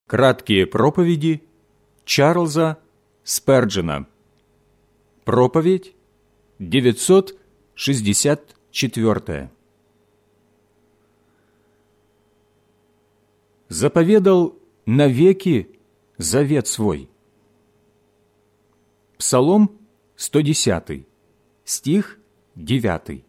Краткие проповеди Чарльза Сперджена. Проповедь 964. Заповедал навеки завет свой. Псалом 110, стих 9.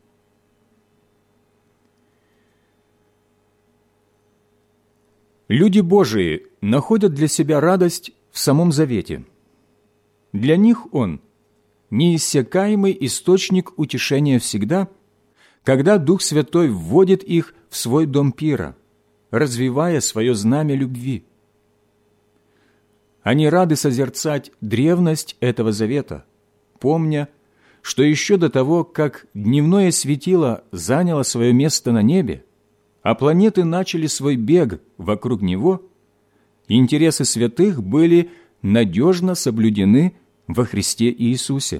Люди Божии находят для себя радость в самом завете. Для них он – неиссякаемый источник утешения всегда, когда Дух Святой вводит их в свой дом пира, развивая свое знамя любви. Они рады созерцать древность этого завета, помня, что еще до того, как дневное светило заняло свое место на небе, а планеты начали свой бег вокруг него, интересы святых были надежно соблюдены во Христе Иисусе.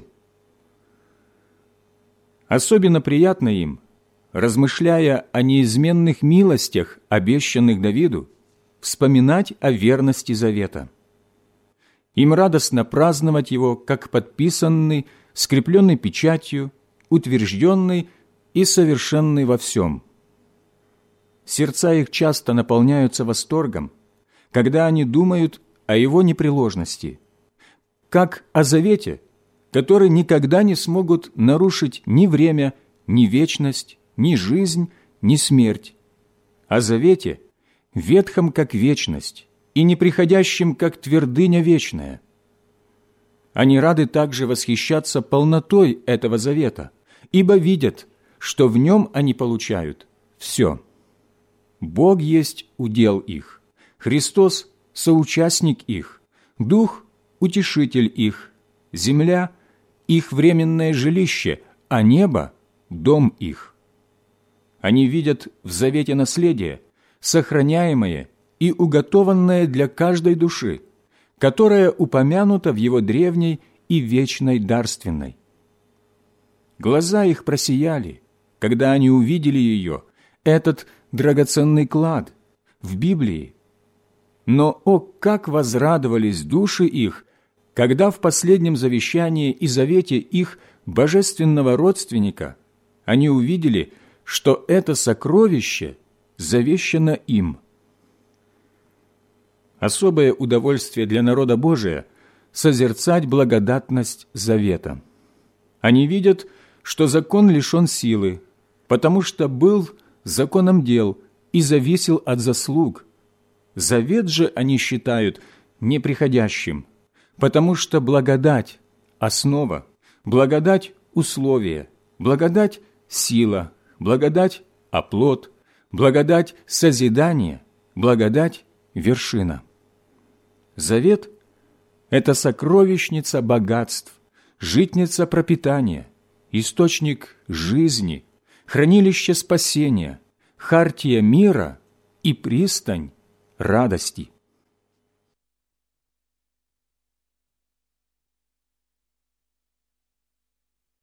Особенно приятно им, размышляя о неизменных милостях, обещанных Давиду, вспоминать о верности завета. Им радостно праздновать его как подписанный, скрепленный печатью, утвержденный и совершенный во всем. Сердца их часто наполняются восторгом, когда они думают о его непреложности, как о завете, который никогда не смогут нарушить ни время, ни вечность, ни жизнь, ни смерть, о завете, ветхом как вечность и неприходящем как твердыня вечная. Они рады также восхищаться полнотой этого завета, ибо видят, что в нем они получают все. Бог есть удел их, Христос – соучастник их, Дух – утешитель их, земля – их временное жилище, а небо – дом их. Они видят в завете наследие, сохраняемое и уготованное для каждой души, которая упомянута в его древней и вечной дарственной. Глаза их просияли, когда они увидели ее, этот драгоценный клад в Библии. Но, о, как возрадовались души их, когда в последнем завещании и завете их божественного родственника они увидели, что это сокровище завещано им. Особое удовольствие для народа Божия – созерцать благодатность завета. Они видят, что закон лишен силы, потому что был законом дел и зависел от заслуг. Завет же они считают неприходящим, потому что благодать – основа, благодать – условие, благодать – сила, благодать – оплот, благодать – созидание, благодать – вершина. Завет – это сокровищница богатств, житница пропитания, источник жизни, хранилище спасения, хартия мира и пристань радости.